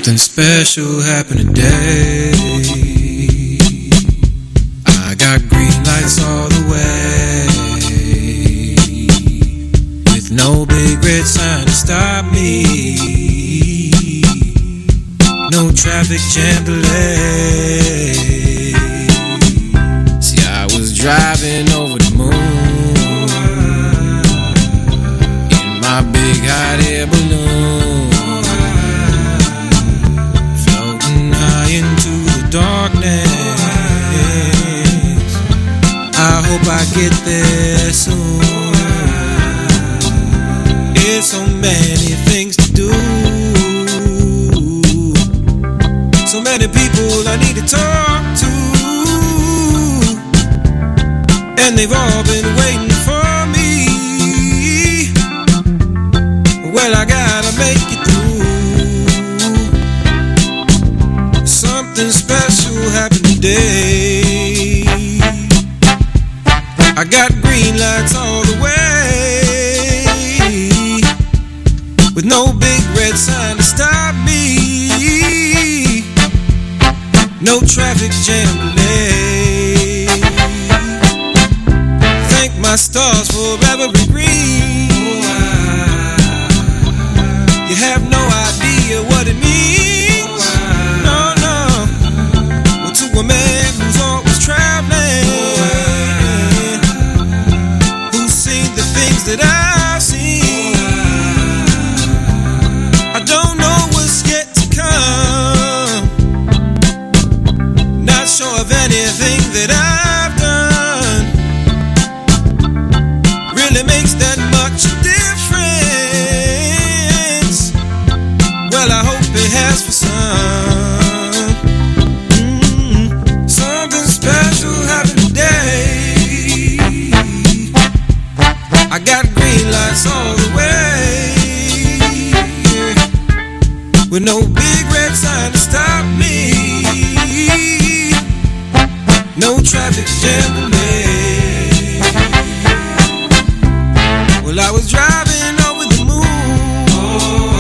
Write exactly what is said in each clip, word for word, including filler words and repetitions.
Something special happened today. I got green lights all the way, with no big red sign to stop me, no traffic jam delay. See, I was driving over the moon in my big hot air balloon, into the darkness. I hope I get there soon. There's so many things to do, so many people I need to talk to, and they've all been waiting for me. Well, I gotta make it through. Something special happened today. I got green lights all the way, with no big red sign to stop me, no traffic jam delay. Thank my stars for every green. You have no idea what it means. No, no. Well, to a man who's always traveling, who's seen the things that I've seen, I don't know what's yet to come. Not sure of anything that I've done really makes that much difference. Well, I hope it has for some. Mm-hmm. Something special happened today. I got green lights all the way, with no big red sign to stop me, no traffic jam delay. Well, I was driving over the moon, oh,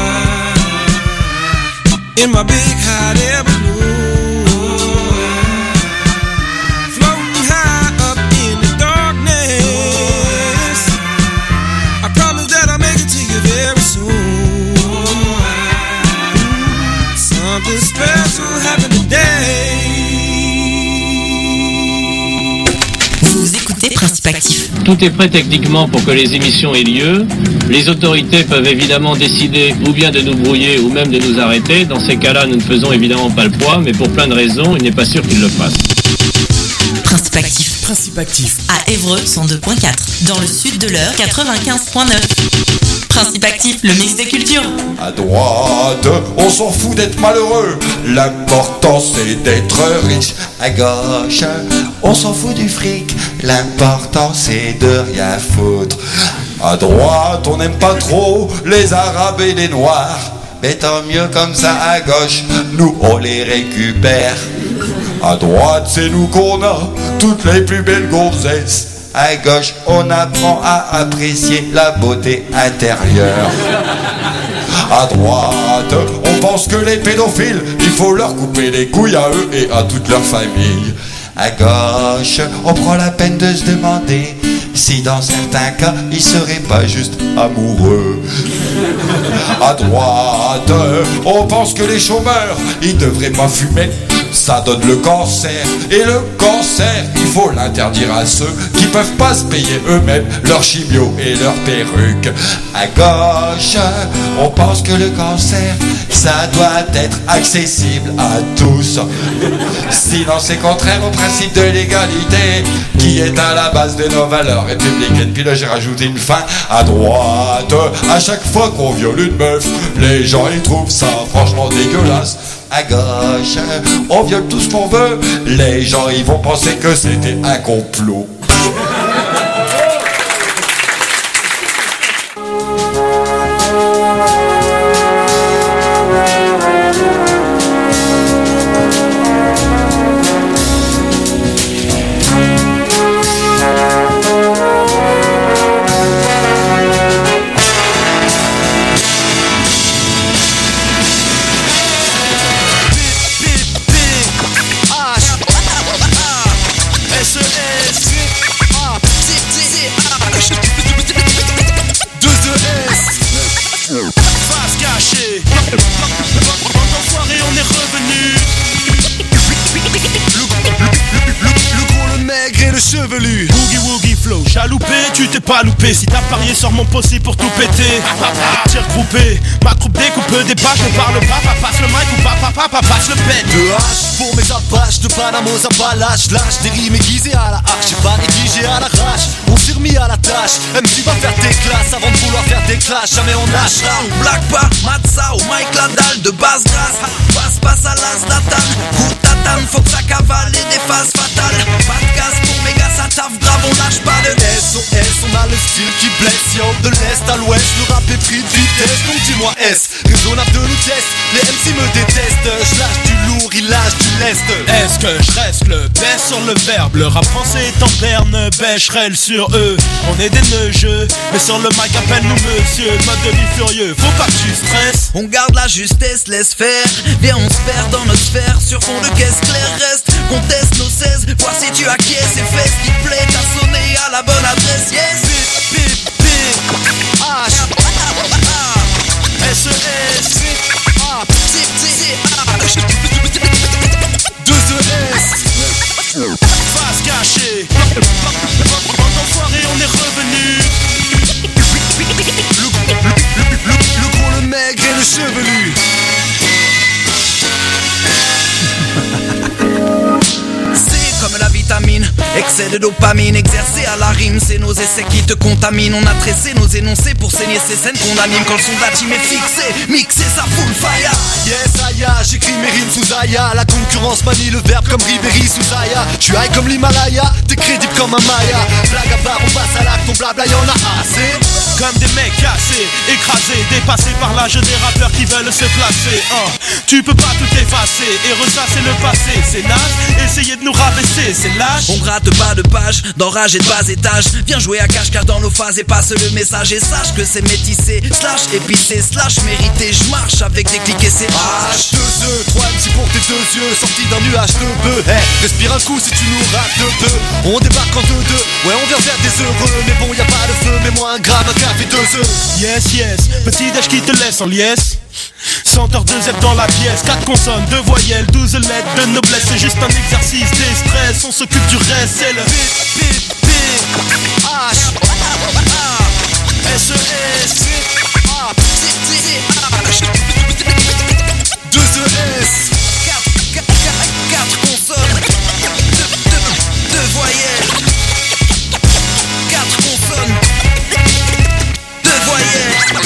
I, in my big hot air balloon, oh, floating high up in the darkness. I promise that I'll make it to you very soon. Oh, I, something special happened today. Vous écoutez Principe Actif. Tout est prêt techniquement pour que les émissions aient lieu. Les autorités peuvent évidemment décider ou bien de nous brouiller ou même de nous arrêter. Dans ces cas-là, nous ne faisons évidemment pas le poids, mais pour plein de raisons, il n'est pas sûr qu'ils le fassent. Principe Actif. Principe Actif. À Évreux, cent deux virgule quatre. Dans le sud de l'Eure, quatre-vingt-quinze virgule neuf. Principe Actif, le mix des cultures. À droite, on s'en fout d'être malheureux. L'important c'est d'être riche. À gauche, on s'en fout du fric. L'important c'est de rien foutre. À droite, on n'aime pas trop les arabes et les noirs. Mais tant mieux comme ça. À gauche, nous on les récupère. À droite, c'est nous qu'on a toutes les plus belles gonzesses. À gauche, on apprend à apprécier la beauté intérieure. À droite, on pense que les pédophiles, il faut leur couper les couilles à eux et à toute leur famille. À gauche, on prend la peine de se demander si dans certains cas, ils seraient pas juste amoureux. À droite, on pense que les chômeurs, ils devraient pas fumer. Ça donne le cancer. Et le cancer, il faut l'interdire à ceux qui peuvent pas se payer eux-mêmes leur chimio et leur perruque. À gauche, on pense que le cancer, ça doit être accessible à tous. Sinon c'est contraire au principe de l'égalité qui est à la base de nos valeurs républicaines. Puis là j'ai rajouté une fin. À droite, à chaque fois qu'on viole une meuf, les gens ils trouvent ça franchement dégueulasse. À gauche, on viole tout ce qu'on veut, les gens ils vont penser que c'était un complot. Boogie Woogie Flow, chaloupé, tu t'es pas loupé. Si t'as parié sur mon possi pour tout péter, tir groupé, ma troupe découpe des pages. Ne parle pas, papa passe le mic ou papa papa passe le pet. De hache pour mes apaches, de Panama aux Appalaches. Lâche des rimes aiguisées à la hache, j'ai pas rédigé à l'arrache. On s'est remis à la tâche, M C va faire tes classes avant de vouloir faire des clashs. Jamais on lâchera. Black Bar, Matza ou Mike Ladal de basse grâce. Passe passe à l'as Nathan, coup tatane, faut que ça cavale et des phases fatales. Pas de gaz pour méga, ça taffe grave, on lâche pas de S O S, on a le style qui blesse, yo. De l'est à l'ouest, le rap est pris de vitesse. Donc dis-moi S, raisonnable de nous test. Les M C me détestent, je lâche du lourd, il lâche du lest. Est-ce que je reste le baisse sur le verbe? Le rap français est en berne, bêcherelle sur eux. On est des neugeux, mais sur le mic appelle-nous monsieur. Mode de vie furieux, faut pas que tu stresses. On garde la justesse, laisse faire. Viens on se perd dans notre sphère. Sur fond de caisse claire reste. Conteste nos seize, voir si tu acquiesces. Et fais ce qui te plaît, t'as sonné à la bonne adresse. Yes. P, P, H, S, E, S, A, deux E, S, Face cachée. Enfoiré, on est revenu. Le, le, le, le, le gros, le maigre et le chevelu. C'est comme la vitamine, excès de dopamine, exercé à la rime, c'est nos essais qui te contaminent. On a tressé nos énoncés pour saigner ces scènes qu'on anime. Quand le son de la team est fixé, mixé ça fout le fire. Yes, Aya, j'écris mes rimes sous Aya. La concurrence manie le verbe comme Ribéry sous Aya. J'suis high comme l'Himalaya, t'es crédible comme un Maya. Blague à part, on passe à l'acte, ton blabla y'en a assez. Comme des mecs cassés, écrasés, dépassés par l'âge des rappeurs qui veulent se placer. Oh, tu peux pas tout effacer et ressasser le passé, c'est naze. Essayer de nous rabaisser, c'est lâche. On gratte bas de page, d'enrage et de bas étage. Viens jouer à cache-cache dans nos phases et passe le message. Et sache que c'est métissé, slash épicé, slash mérité. J'marche avec des clics et c'est H. Deux œufs, trois M C pour tes deux yeux, sortis d'un nuage de bœuf. Hey, respire un coup si tu nous rates de peu. On débarque en deux deux, ouais on vient faire des heureux. Mais bon y'a pas de feu, mets-moi un gramme, un café, deux œufs. Yes, yes, petit déj qui te laisse en liesse. Senteur de Z dans la pièce, quatre consonnes, deux voyelles, douze lettres de noblesse. C'est juste un exercice des stress, on s'occupe du reste. C'est le P, P, P, H, S, E, S, A, deux E, S. Quatre consonnes, deux voyelles. Quatre consonnes, deux voyelles.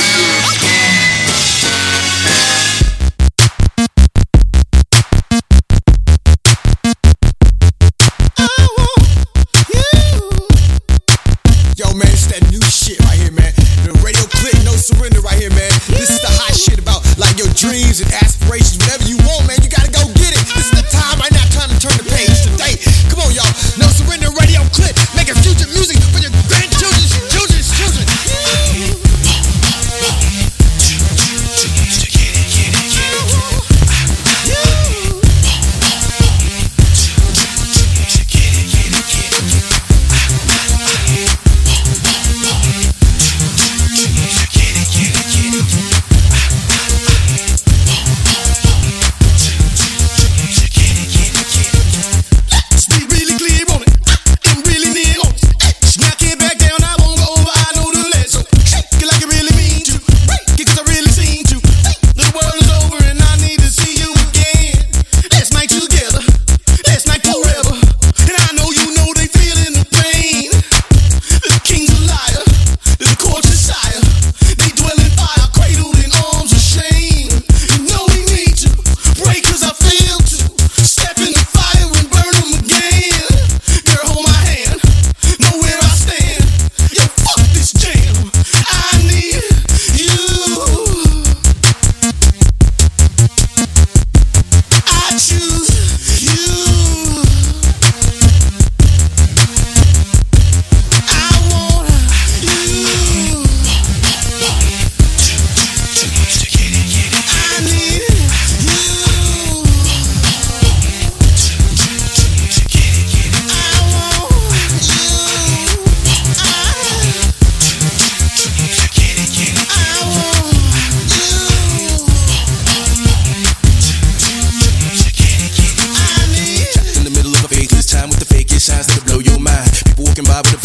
Yo, man, it's that new shit right here, man. The radio click, no surrender right here, man. This is the hot shit about, like, your dreams and aspirations. Whatever you want, man, you gotta go get it. This is the time right now, time to turn the page today. Come on, y'all. No surrender radio clip. Making future music for your grandchildren's children's children.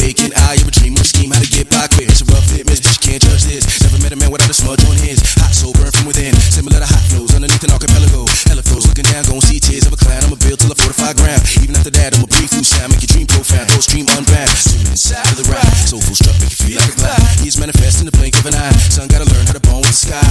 vacant eye. You ever dream of a scheme, how to get by quick? It's a rough fit, miss, but you can't judge this. Never met a man without a smudge on his. Hot soul burn from within, similar to hot flows underneath an archipelago. Hella flows looking down, gon' see tears of a clown. I'ma build till I fortify ground. Even after that, I'ma breathe through sound, make your dream profound. Whole stream unbound, swimming inside of the ride. Soulful struck, make you feel like a glide. He's manifest in the blink of an eye. Son gotta learn how to bone with the sky.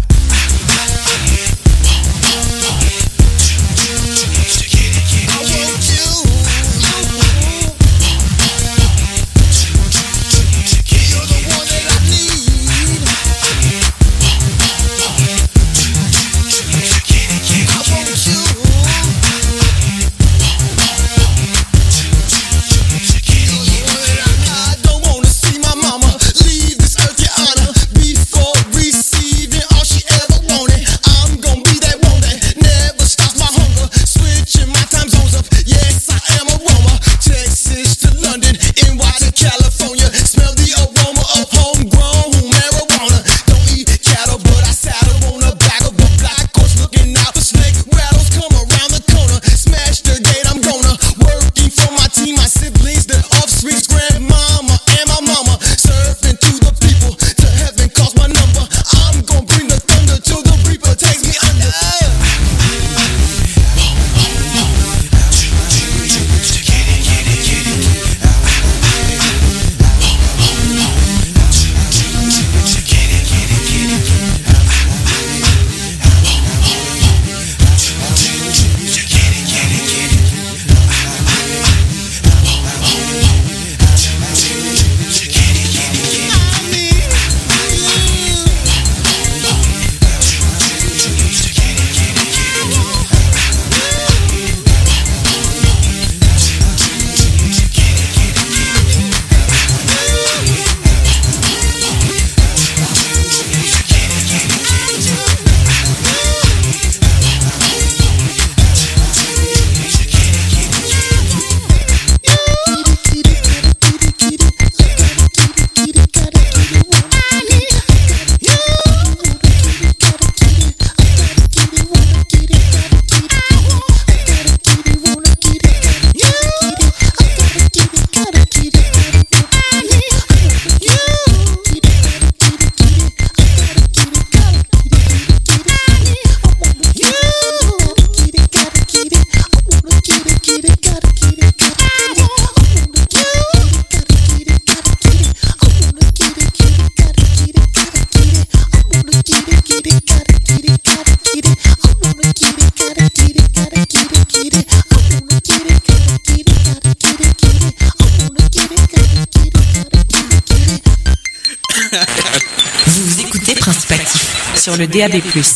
Vous écoutez Principe Actif sur le D A B plus.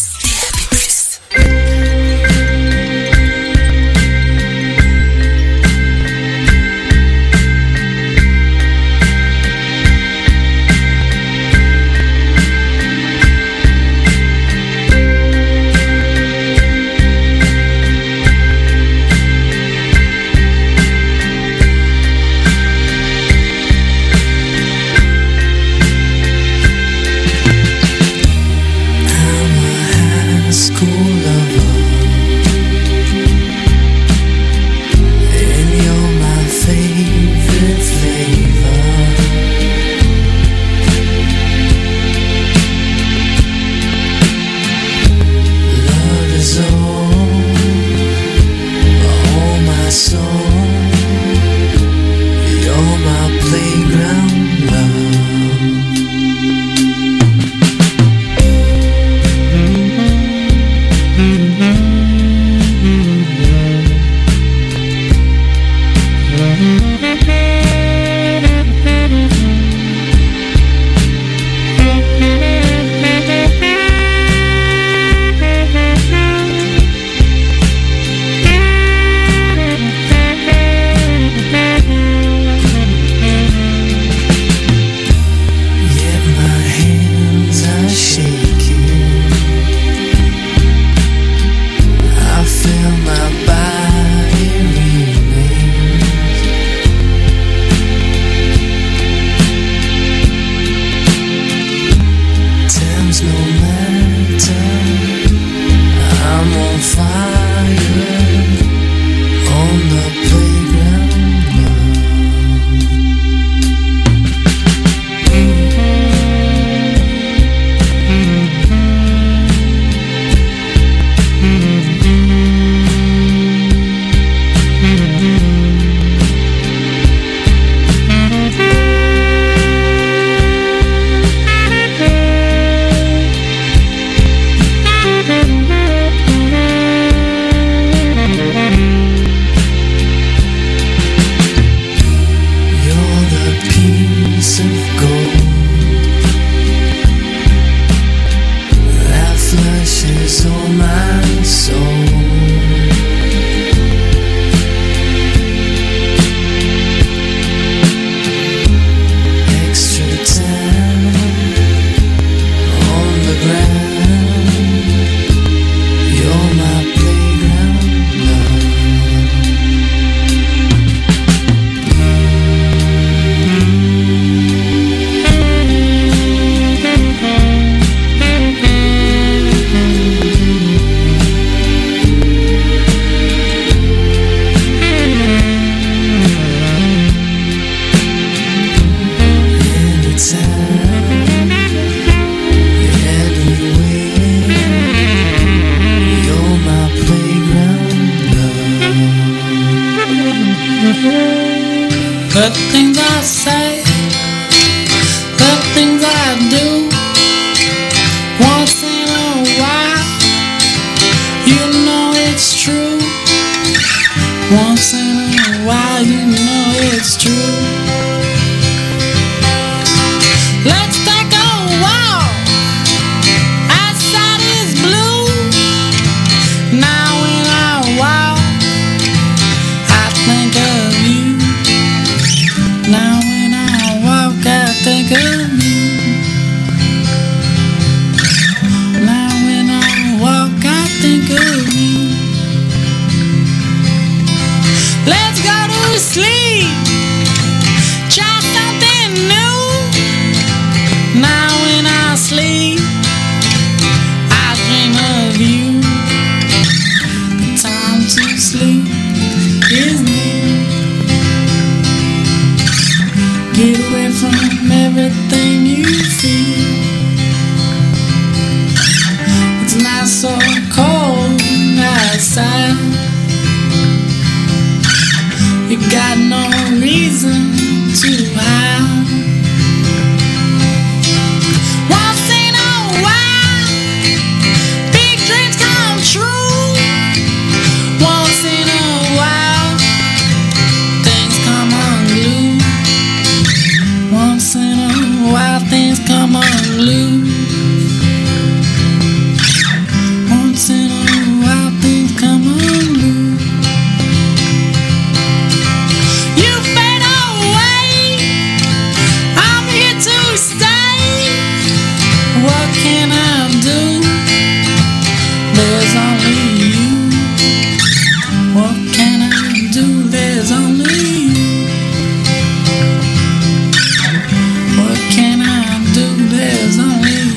I'm a from everything you feel. It's not so cold outside. You got no reason to hide. Once in a while, big dreams come true. Once in a while, things come unglued. Once in a while, things come unglued. Once in a while, things come unglued. You fade away, I'm here to stay. What can I do? There's only you. What can I do? There's only you. What can I do? There's only you.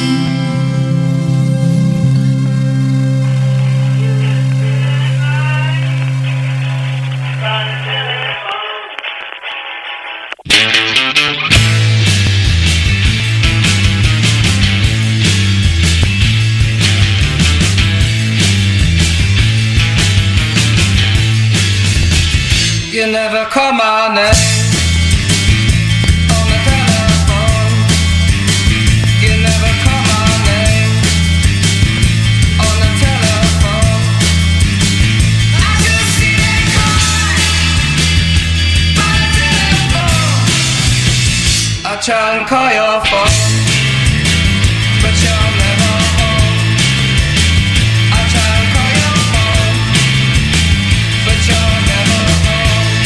You never call my name on the telephone. You never call my name on the telephone. I just see it crying by the telephone. I try and call your phone, but you're never home. I try and call your phone, but you're never home.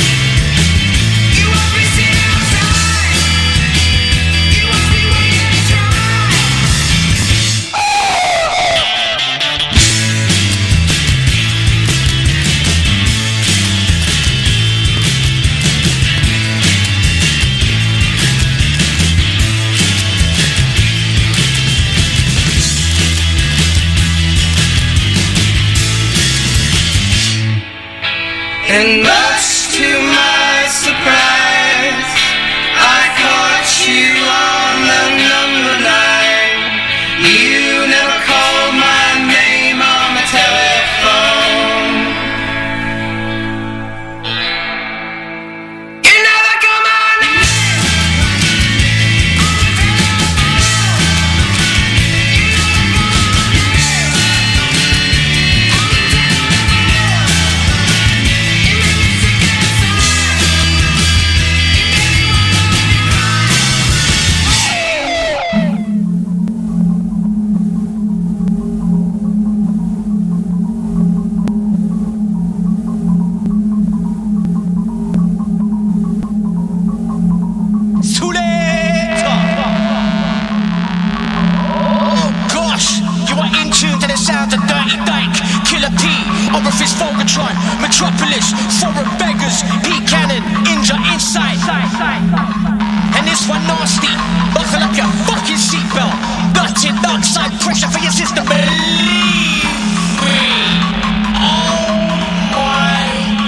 And much to my surprise, I caught you on the number nine. You never called my name on the telephone. You never called my name on the telephone. You never called my name on the Too late! Oh gosh, you are in tune to the sound of Dirty Dyke, Killer P, Orifice Volgatron, Metropolis, Foreign Beggars, P Cannon, Inja Insight. And this one nasty, buckle up your fucking seatbelt. Dirty dark side pressure for your system, believe me. Oh my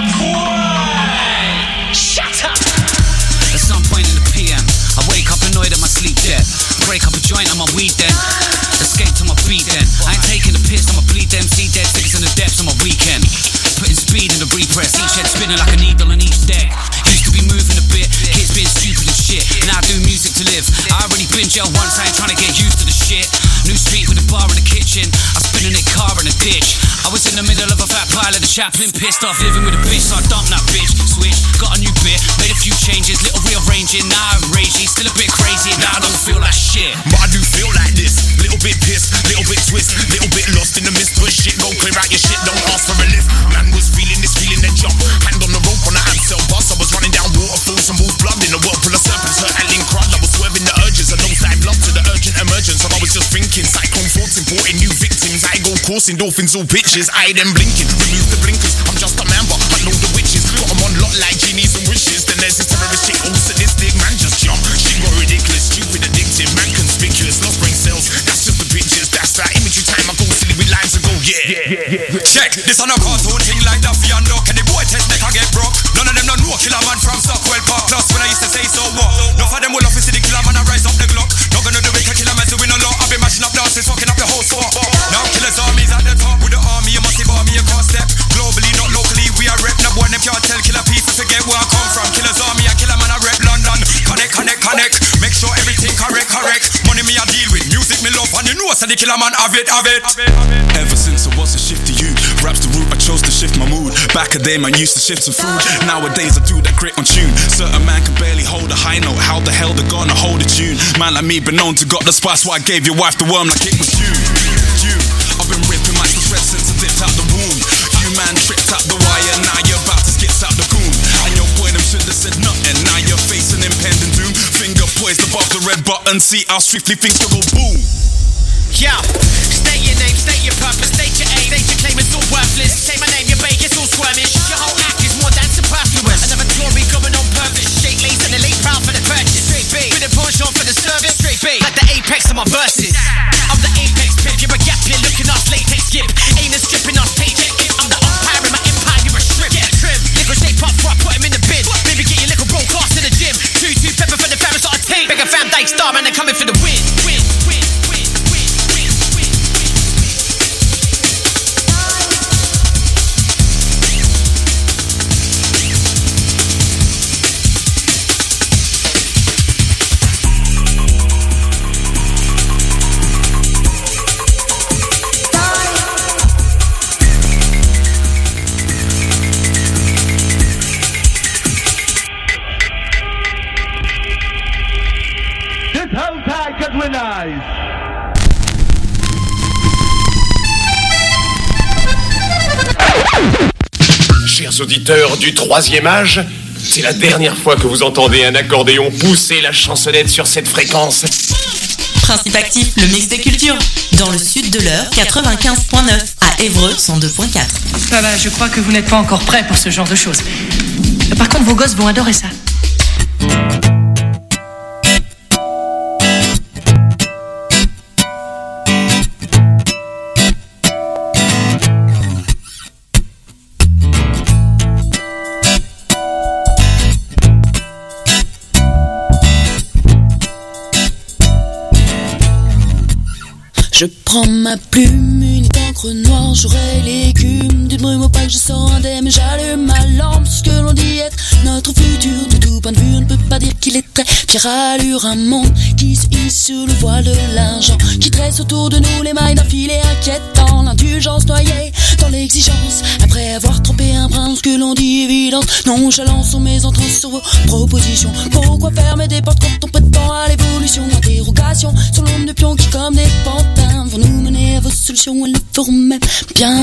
God! Shut up! At some point in the P M, I wake up annoyed at my sleep debt. Break up a joint on my weed then. Escape to my beat then. I ain't taking the piss, I'ma bleed them. See dead figures in the depths on my weekend. Putting speed in the repress, each head spinning like a needle on each deck. Used to be moving a bit, kids being stupid and shit. Now I do music to live. I already been jail once, I ain't trying to get used to the shit. New street with a bar in the kitchen, I spin in a car in a ditch. I was in the middle of a fat pile of the Chaplin, pissed off living with a bitch, so I dumped that bitch. Switch, got a new bit, made a few changes, little rearranging. Now I'm ragey, still a bit crazy, now I don't feel like shit. But I do feel like this, little bit pissed, little bit twist, little bit lost in the mist. But shit, go clear out your shit, don't ask for a lift. Man was feeling this feeling, then jump. Hand on the rope on the Amstel bus, I was running down waterfalls and wolf blood in a whirlpool of serpents. Hurt and link crud, I was swerving the urges, and those dive love to the urgent emergence. And I was just thinking, cyclone thoughts importing new victims. I go coursing, dolphins all pictures, I them blinking. Remove the blinkers, I'm just a man, but I know the witches. Got them on lot like genies and wishes. Then there's this terrorist chick, all sadistic, man just jump. She got ridiculous, stupid, addictive, man conspicuous. Lost brain cells, that's just the pictures. That's that imagery time, I go silly with lines and go, yeah, yeah, yeah, yeah. Check, this on a cartoon thing like Daffy and Duck. And the boy test neck I get broke. None of them don't know killer man from Stockwell Park. Plus when I used to say so what, enough of them will office boss and the killer man have it, have it. Ever since I was a shifty youth, rap's the route I chose to shift my mood. Back a day man used to shift some food. Nowadays I do that grit on tune. Certain man can barely hold a high note. How the hell they gonna hold a tune? Man like me been known to got the spice, why I gave your wife the worm like it was you. You, I've been ripping my thread since I dipped out the womb. You man tripped out the wire, now you're about to skits out the goon. And your boy them should have said nothing, now you're facing impending doom. Finger poised above the red button, see how swiftly things can go boom. Yo, state your name, state your purpose, state your aim, state your claim, it's all worthless. Say my name, your bake, it's all squirmish. Your whole act is more than superfluous. Another glory coming on purpose. Shake lace and the late proud for the purchase. Straight B, with a penchant for the service. Straight B, like the apex of my verses. I'm the apex pimp, you're a gap, you're looking off latex skip. Ain't a stripping off paycheck. I'm the umpire in my empire, you're a strip. Get trim, liquor shake pop before I put him in the bin. Maybe get your little bro class in the gym. Two, two pepper for the family sort of team. Bigger fam Dyke star, man, they're coming for the win. Win, win. Chers auditeurs du troisième âge, c'est la dernière fois que vous entendez un accordéon pousser la chansonnette sur cette fréquence. Principe actif, le mix des cultures. Dans le sud de l'heure, quatre-vingt-quinze point neuf. À Évreux, cent deux point quatre. Ah bah, je crois que vous n'êtes pas encore prêts pour ce genre de choses. Par contre, vos gosses vont adorer ça. Je prends ma plume, une encre noire, j'aurai l'écume d'une brume opaque, je sors indemne, j'allume ma lampe, ce que l'on dit être notre futur. De tout point de vue, on ne peut pas dire qu'il est très fier allure, un monde qui se hisse sur le voile de l'argent, qui tresse autour de nous les mailles d'un filet inquiétant, l'indulgence noyée dans l'exigence, après avoir trempé un brin, ce que l'on dit évidence, nonchalance sur mes entrances, sur vos propositions. Pourquoi fermer des portes quand on prétend à l'évolution? Interrogation sur l'ombre de pions qui comme des pantins vont nous mener à vos solutions, elles le feront même bien,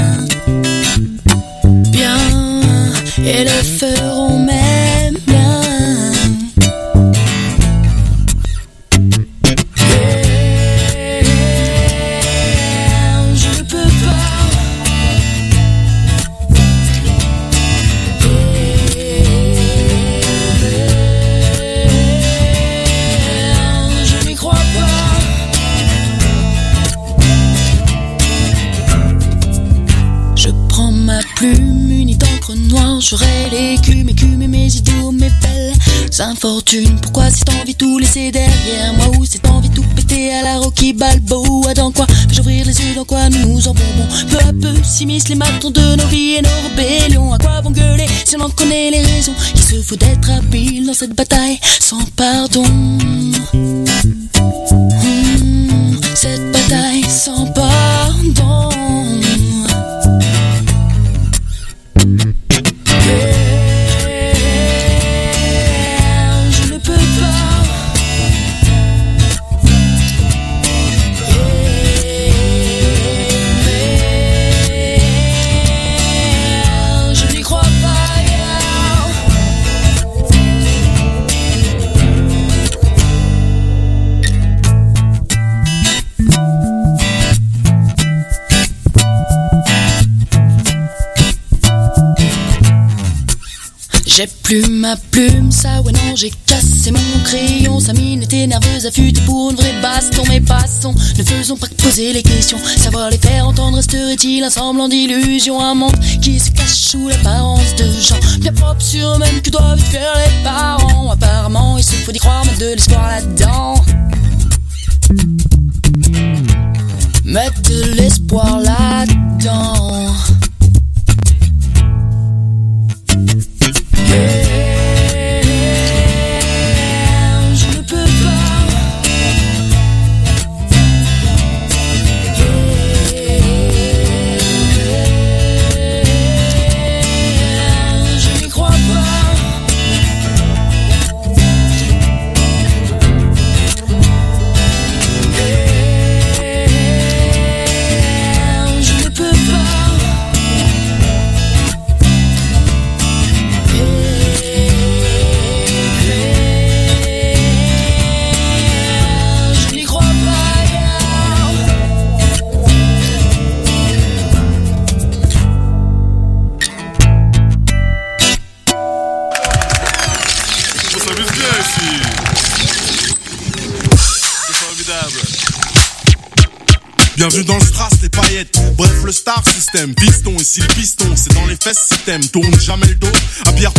bien, et le feront même bien. Plume, une d'encre noire, j'aurai l'écume, écume et mes idéaux, mes belles infortunes. Pourquoi cette envie tout laisser derrière moi, ou cette envie tout péter à la Rocky Balboa? Dans quoi fais-je ouvrir les yeux, dans quoi nous en bonbons? Peu à peu s'immiscent les matons de nos vies et nos rébellions. À quoi vont gueuler si on en connaît les raisons? Il se faut d'être habile dans cette bataille sans pardon. Mmh, cette bataille sans pardon. J'ai plus ma plume, ça ouais non, j'ai cassé mon crayon. Sa mine était nerveuse, affûtée pour une vraie baston. Mais passons, ne faisons pas que poser les questions. Savoir les faire entendre, resterait-il un semblant d'illusion? Un monde qui se cache sous l'apparence de gens bien propres sur eux-mêmes que doivent faire les parents. Apparemment, il se faut d'y croire, mettre de l'espoir là-dedans. Mettre de l'espoir là-dedans. Je ne peux pas. C'est formidable. Bienvenue dans le strass, les paillettes. Bref, le star system. Piston, et si le piston, c'est dans les fesses, si t'aimes. Tourne jamais le dos. À Pierre